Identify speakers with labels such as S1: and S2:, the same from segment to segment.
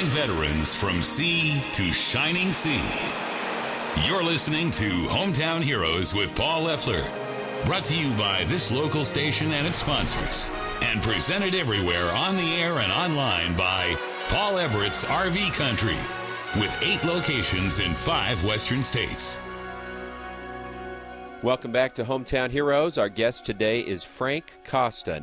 S1: veterans from sea to shining sea. You're listening to Hometown Heroes with Paul Leffler. Brought to you by this local station and its sponsors. And presented everywhere on the air and online by Paul Everett's RV Country, with 8 locations in 5 western states.
S2: Welcome back to Hometown Heroes. Our guest today is Frank Costa,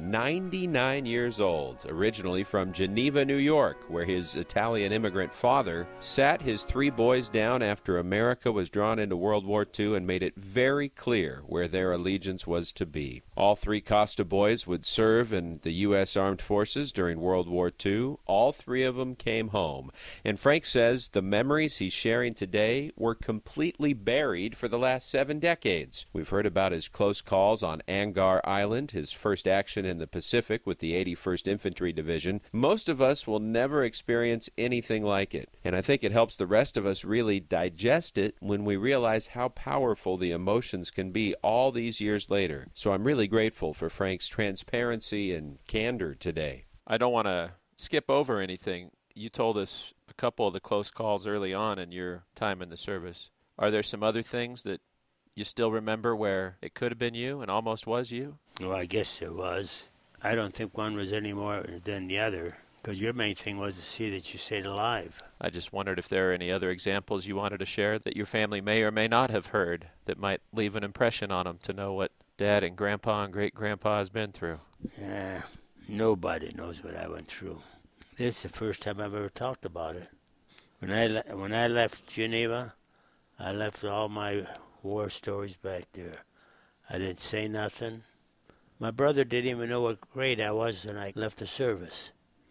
S2: 99 years old, originally from Geneva, New York, where his Italian immigrant father sat his 3 boys down after America was drawn into World War II and made it very clear where their allegiance was to be. All 3 Costa boys would serve in the U.S. Armed Forces during World War II. All 3 of them came home. And Frank says the memories he's sharing today were completely buried for the last 7 decades. We've heard about his close calls on Angar Island, his first action in the Pacific with the 81st Infantry Division. Most of us will never experience anything like it, and I think it helps the rest of us really digest it when we realize how powerful the emotions can be all these years later. So I'm really grateful for Frank's transparency and candor today. I don't want to skip over anything. You told us a couple of the close calls early on in your time in the service. Are there some other things that you still remember where it could have been you and almost was you?
S3: Well, I guess there was. I don't think one was any more than the other, because your main thing was to see that you stayed alive.
S2: I just wondered if there are any other examples you wanted to share that your family may or may not have heard that might leave an impression on them to know what Dad and Grandpa and Great-Grandpa has been through.
S3: Yeah, nobody knows what I went through. This is the first time I've ever talked about it. When I left Geneva, I left all my war stories back there. I didn't say nothing. My brother didn't even know what grade I was when I left the service.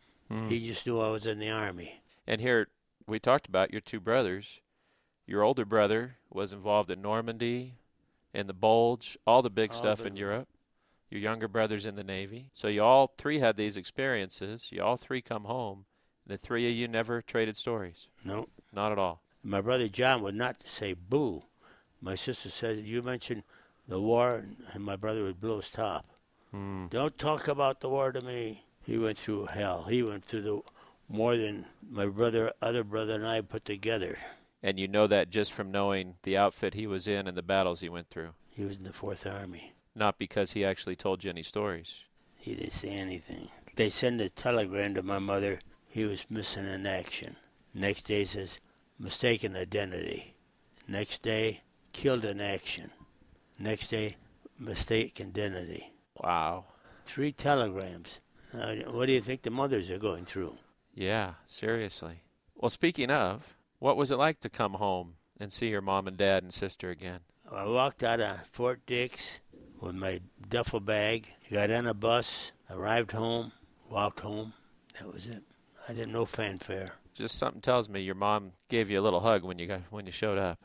S3: He just knew I was in the Army.
S2: And here, we talked about your 2 brothers. Your older brother was involved in Normandy, in the Bulge, all the big stuff in Europe. Your younger brother's in the Navy. So you all 3 had these experiences. You all 3 come home. The 3 of you never traded stories.
S3: No.
S2: Not at all.
S3: My brother John would not say boo. My sister says, you mentioned the war, and my brother would blow his top. Don't talk about the war to me. He went through hell. He went through more than my other brother and I put together.
S2: And you know that just from knowing the outfit he was in and the battles he went through.
S3: He was in the 4th Army.
S2: Not because he actually told you any stories.
S3: He didn't say anything. They sent a telegram to my mother. He was missing in action. Next day says, mistaken identity. Next day, killed in action. Next day, mistaken identity.
S2: Wow.
S3: 3 telegrams. What do you think the mothers are going through?
S2: Yeah, seriously. Well, speaking of, what was it like to come home and see your mom and dad and sister again?
S3: I walked out of Fort Dix with my duffel bag, got on a bus, arrived home, walked home. That was it. I didn't know fanfare.
S2: Just something tells me your mom gave you a little hug when you showed up.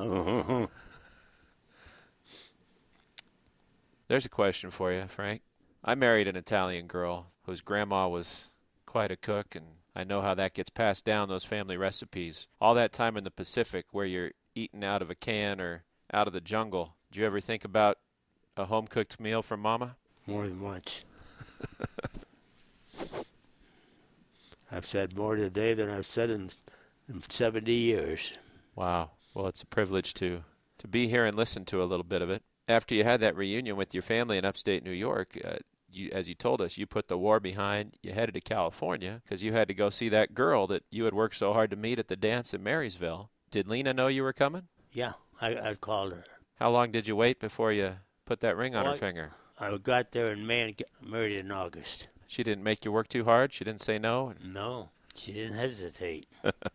S3: Oh.
S2: There's a question for you, Frank. I married an Italian girl whose grandma was quite a cook, and I know how that gets passed down, those family recipes. All that time in the Pacific where you're eating out of a can or out of the jungle, did you ever think about a home-cooked meal from Mama?
S3: More than once. I've said more today than I've said in 70 years.
S2: Wow. Well, it's a privilege to be here and listen to a little bit of it. After you had that reunion with your family in upstate New York, as you told us, you put the war behind. You headed to California because you had to go see that girl that you had worked so hard to meet at the dance in Marysville. Did Lena know you were coming?
S3: Yeah, I called her.
S2: How long did you wait before you put that ring on her finger?
S3: I got there in May and got married in August.
S2: She didn't make you work too hard? She didn't say no?
S3: No, she didn't hesitate.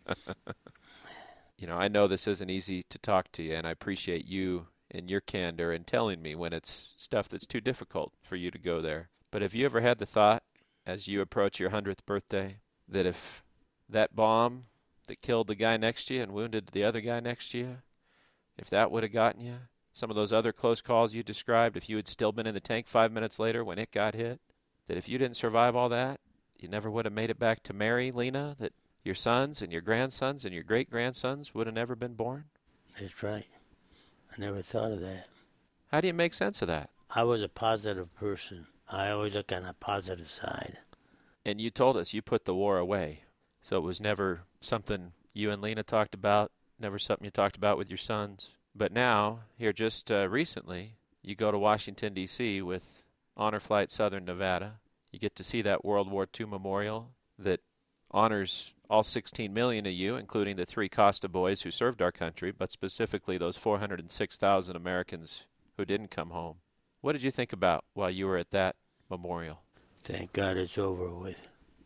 S2: You know, I know this isn't easy to talk to you, and I appreciate you and your candor and telling me when it's stuff that's too difficult for you to go there. But have you ever had the thought, as you approach your 100th birthday, that if that bomb that killed the guy next to you and wounded the other guy next to you, if that would have gotten you, some of those other close calls you described, if you had still been in the tank 5 minutes later when it got hit, that if you didn't survive all that, you never would have made it back to marry Lena, that your sons and your grandsons and your great-grandsons would have never been born?
S3: That's right. I never thought of that.
S2: How do you make sense of that?
S3: I was a positive person. I always look on the positive side.
S2: And you told us you put the war away, so it was never something you and Lena talked about, never something you talked about with your sons. But now, here just recently, you go to Washington, D.C. with Honor Flight Southern Nevada. You get to see that World War II memorial that honors all 16 million of you, including the 3 Costa boys who served our country, but specifically those 406,000 Americans who didn't come home. What did you think about while you were at that memorial?
S3: Thank God it's over with.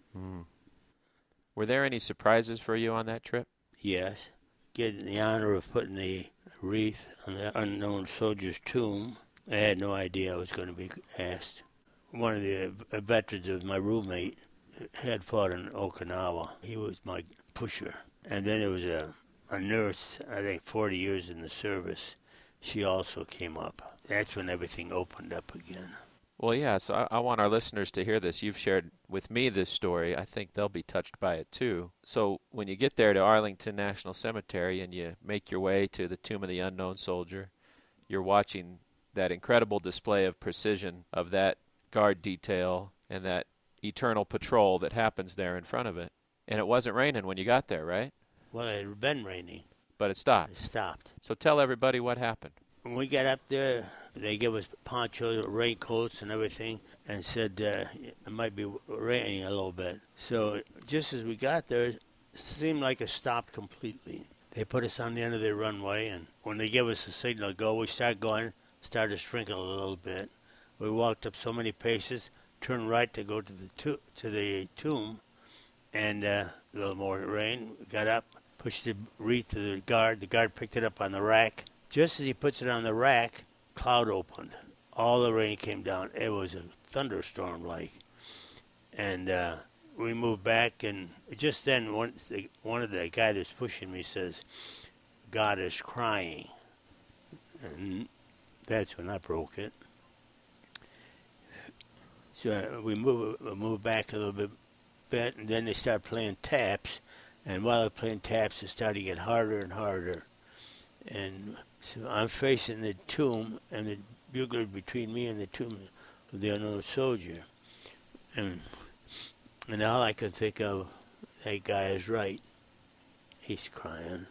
S2: Were there any surprises for you on that trip?
S3: Yes. Getting the honor of putting the wreath on the unknown soldier's tomb. I had no idea I was going to be asked. One of the veterans was my roommate, had fought in Okinawa. He was my pusher. And then there was a nurse, I think 40 years in the service. She also came up. That's when everything opened up again.
S2: Well, yeah, so I want our listeners to hear this. You've shared with me this story. I think they'll be touched by it, too. So when you get there to Arlington National Cemetery and you make your way to the Tomb of the Unknown Soldier, you're watching that incredible display of precision of that guard detail and that eternal patrol that happens there in front of it. And it wasn't raining when you got there, right?
S3: Well, it had been raining.
S2: But it stopped.
S3: It stopped.
S2: So tell everybody what happened.
S3: When we got up there, they gave us ponchos, raincoats, and everything, and said it might be raining a little bit. So just as we got there, it seemed like it stopped completely. They put us on the end of the runway, and when they gave us the signal to go, we started going, started to sprinkle a little bit. We walked up so many paces, turned right to go to the tomb, and a little more rain. We got up, pushed the wreath to the guard. The guard picked it up on the rack. Just as he puts it on the rack, cloud opened. All the rain came down. It was a thunderstorm-like. And we moved back, and just then one of the guy that's pushing me says, "God is crying." And that's when I broke it. So we moved back a little bit, and then they started playing taps. And while they're playing taps, it started to get harder and harder. And so I'm facing the tomb, and the bugler between me and the tomb of the unknown soldier. And all I could think of, that guy is right. He's crying.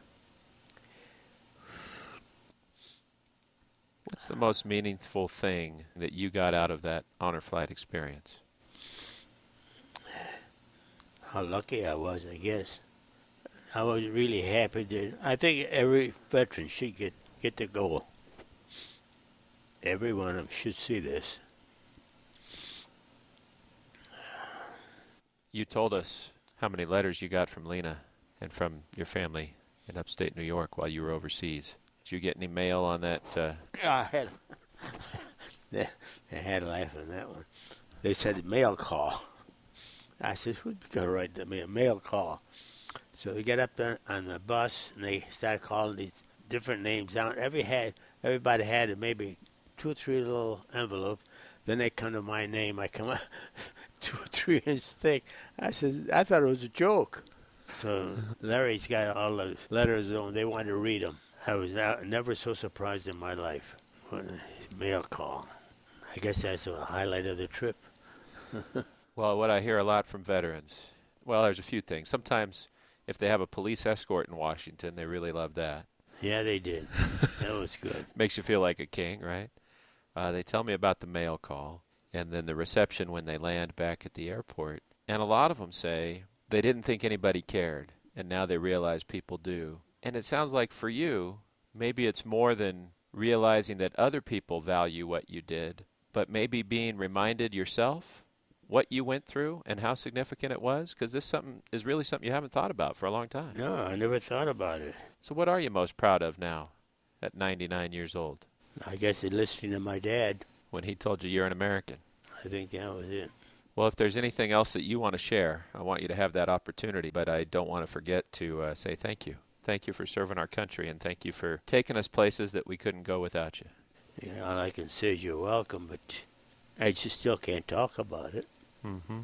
S2: What's the most meaningful thing that you got out of that honor flight experience?
S3: How lucky I was, I guess. I was really happy that I think every veteran should get to go. Every one of them should see this.
S2: You told us how many letters you got from Lena and from your family in upstate New York while you were overseas. Did you get any mail on that?
S3: I had they had a laugh on that one. They said mail call. I said, who's going to write me a mail call? So we get up there on the bus, and they start calling these different names down. Everybody had maybe 2 or 3 little envelopes. Then they come to my name. I come up 2 or 3 inch thick. I said, I thought it was a joke. So Larry's got all the letters on. They wanted to read them. I was never so surprised in my life when a mail call. I guess that's a highlight of the trip.
S2: Well, what I hear a lot from veterans, well, there's a few things. Sometimes if they have a police escort in Washington, they really love that.
S3: Yeah, they did. That was good.
S2: Makes you feel like a king, right? They tell me about the mail call and then the reception when they land back at the airport. And a lot of them say they didn't think anybody cared, and now they realize people do. And it sounds like for you, maybe it's more than realizing that other people value what you did, but maybe being reminded yourself what you went through and how significant it was? Because this is really something you haven't thought about for a long time.
S3: No, I never thought about it.
S2: So what are you most proud of now at 99 years old?
S3: I guess listening to my dad.
S2: When he told you you're an American.
S3: I think that was it.
S2: Well, if there's anything else that you want to share, I want you to have that opportunity, but I don't want to forget to say thank you. Thank you for serving our country, and thank you for taking us places that we couldn't go without you.
S3: Yeah, all I can say is you're welcome, but I just still can't talk about it.
S2: Mm-hmm.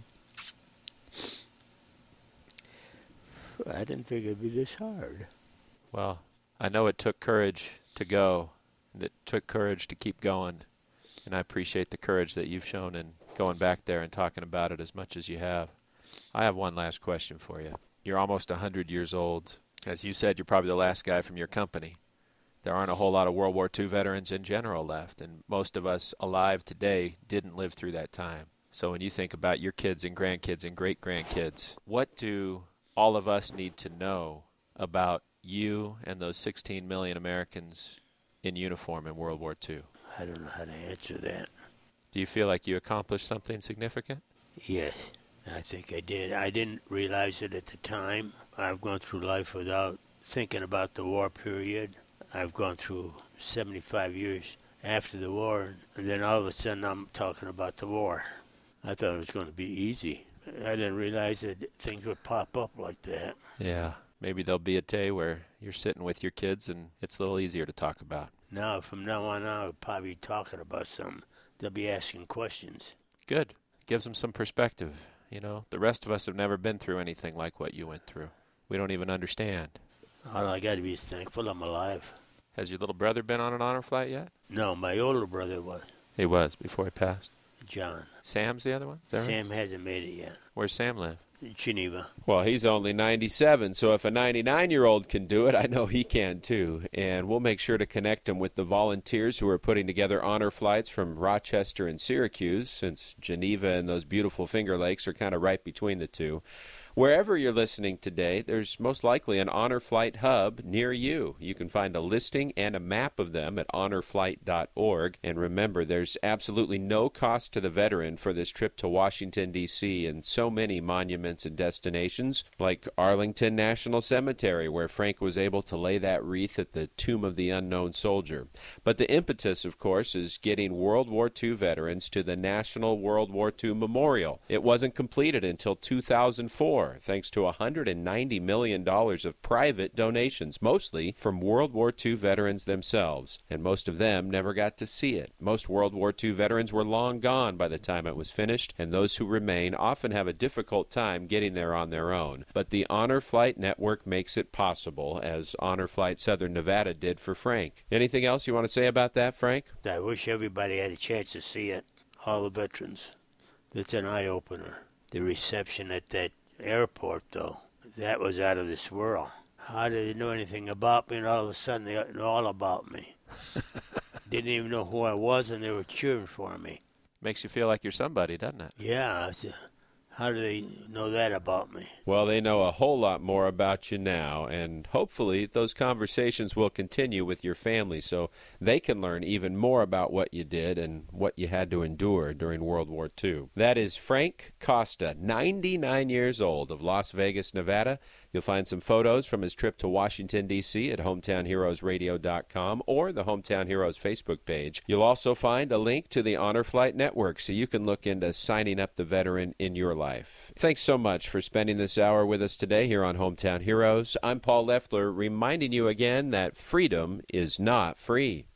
S3: I didn't think it'd be this hard.
S2: Well, I know it took courage to go, and it took courage to keep going, and I appreciate the courage that you've shown in going back there and talking about it as much as you have. I have one last question for you. You're almost 100 years old. As you said, you're probably the last guy from your company. There aren't a whole lot of World War II veterans in general left, and most of us alive today didn't live through that time. So when you think about your kids and grandkids and great-grandkids, what do all of us need to know about you and those 16 million Americans in uniform in World War II?
S3: I don't know how to answer that.
S2: Do you feel like you accomplished something significant?
S3: Yes, I think I did. I didn't realize it at the time. I've gone through life without thinking about the war period. I've gone through 75 years after the war, and then all of a sudden I'm talking about the war. I thought it was going to be easy. I didn't realize that things would pop up like that.
S2: Yeah, maybe there'll be a day where you're sitting with your kids and it's a little easier to talk about.
S3: Now, from now on, I'll probably be talking about something. They'll be asking questions.
S2: Good. Gives them some perspective. You know, the rest of us have never been through anything like what you went through. We don't even understand.
S3: All I got to be is thankful I'm alive.
S2: Has your little brother been on an honor flight yet?
S3: No, my older brother was.
S2: He was, before he passed.
S3: John.
S2: Sam's the other one? Is that right?
S3: Sam hasn't made it yet.
S2: Where's Sam live?
S3: In Geneva.
S2: Well, he's only 97, so if a 99-year-old can do it, I know he can too. And we'll make sure to connect him with the volunteers who are putting together honor flights from Rochester and Syracuse, since Geneva and those beautiful Finger Lakes are kind of right between the two. Wherever you're listening today, there's most likely an Honor Flight hub near you. You can find a listing and a map of them at honorflight.org. And remember, there's absolutely no cost to the veteran for this trip to Washington, D.C. and so many monuments and destinations, like Arlington National Cemetery, where Frank was able to lay that wreath at the Tomb of the Unknown Soldier. But the impetus, of course, is getting World War II veterans to the National World War II Memorial. It wasn't completed until 2004. Thanks to $190 million of private donations, mostly from World War II veterans themselves, and most of them never got to see it. Most World War II veterans were long gone by the time it was finished, and those who remain often have a difficult time getting there on their own. But the Honor Flight Network makes it possible, as Honor Flight Southern Nevada did for Frank. Anything else you want to say about that, Frank?
S3: I wish everybody had a chance to see it, all the veterans. It's an eye-opener. The reception at that airport, though, that was out of this world. How did they know anything about me, and all of a sudden they know all about me? Didn't even know who I was, and they were cheering for me.
S2: Makes you feel like you're somebody, doesn't it?
S3: Yeah, how do they know that about me?
S2: Well, they know a whole lot more about you now, and hopefully those conversations will continue with your family so they can learn even more about what you did and what you had to endure during World War II. That is Frank Costa, 99 years old, of Las Vegas, Nevada. You'll find some photos from his trip to Washington, D.C. at hometownheroesradio.com or the Hometown Heroes Facebook page. You'll also find a link to the Honor Flight Network so you can look into signing up the veteran in your life. Thanks so much for spending this hour with us today here on Hometown Heroes. I'm Paul Leffler, reminding you again that freedom is not free.